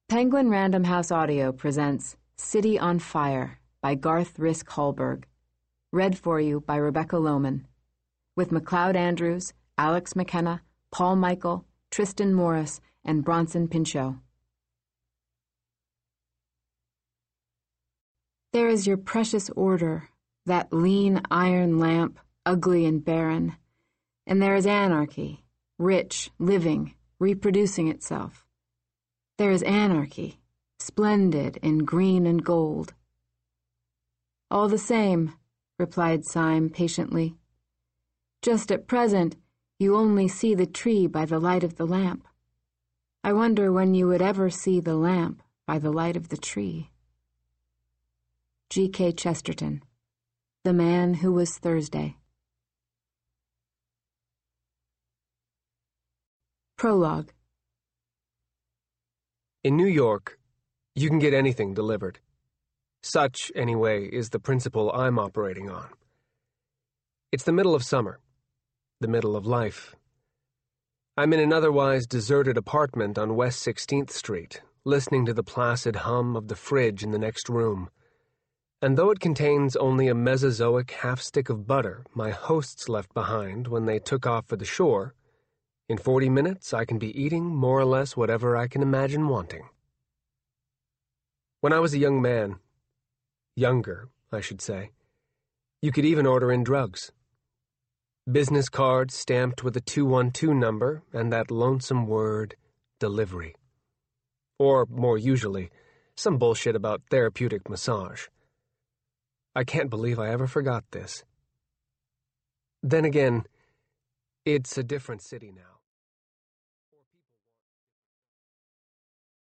Penguin Random House Audio presents City on Fire by Garth Risk Hallberg, read for you by Rebecca Lohman, with MacLeod Andrews, Alex McKenna, Paul Michael, Tristan Morris, and Bronson Pinchot. There is your precious order, that lean iron lamp, ugly and barren, and there is anarchy, rich, living, reproducing itself. There is anarchy, splendid in green and gold. All the same, replied Syme patiently. Just at present, you only see the tree by the light of the lamp. I wonder when you would ever see the lamp by the light of the tree. G.K. Chesterton, The Man Who Was Thursday. Prologue. In New York, you can get anything delivered. Such, anyway, is the principle I'm operating on. It's the middle of summer, the middle of life. I'm in an otherwise deserted apartment on West 16th Street, listening to the placid hum of the fridge in the next room. And though it contains only a Mesozoic half-stick of butter my hosts left behind when they took off for the shore, in 40 minutes I can be eating more or less whatever I can imagine wanting. When I was a young man, younger, I should say, you could even order in drugs. Business cards stamped with a 212 number and that lonesome word, delivery. Or, more usually, some bullshit about therapeutic massage. I can't believe I ever forgot this. Then again, it's a different city now.